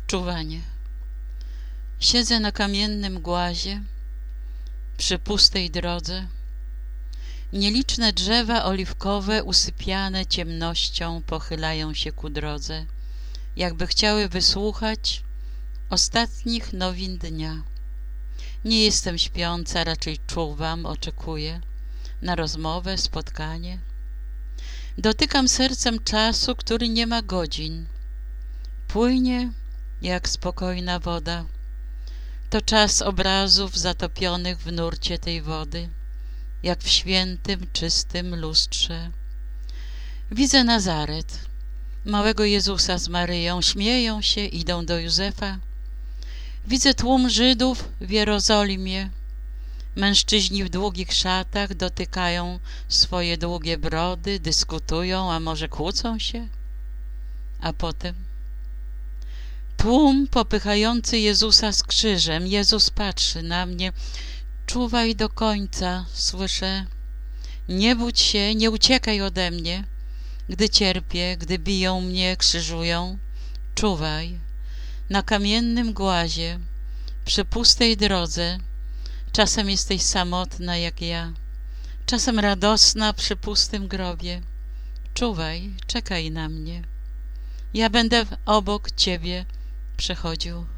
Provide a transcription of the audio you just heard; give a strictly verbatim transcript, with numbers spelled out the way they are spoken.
Czuwanie. Siedzę na kamiennym głazie przy pustej drodze. Nieliczne drzewa oliwkowe usypiane ciemnością pochylają się ku drodze, jakby chciały wysłuchać ostatnich nowin dnia. Nie jestem śpiąca, raczej czuwam, oczekuję na rozmowę, spotkanie. Dotykam sercem czasu, który nie ma godzin. Płynie jak spokojna woda. To czas obrazów zatopionych w nurcie tej wody, jak w świętym, czystym lustrze. Widzę Nazaret, małego Jezusa z Maryją, śmieją się, idą do Józefa. Widzę tłum Żydów w Jerozolimie. Mężczyźni w długich szatach dotykają swoje długie brody, dyskutują, a może kłócą się? A potem tłum popychający Jezusa z krzyżem. Jezus patrzy na mnie. Czuwaj do końca, słyszę. Nie budź się, nie uciekaj ode mnie. Gdy cierpię, gdy biją mnie, krzyżują. Czuwaj. Na kamiennym głazie, przy pustej drodze. Czasem jesteś samotna jak ja. Czasem radosna przy pustym grobie. Czuwaj, czekaj na mnie. Ja będę obok ciebie przechodził.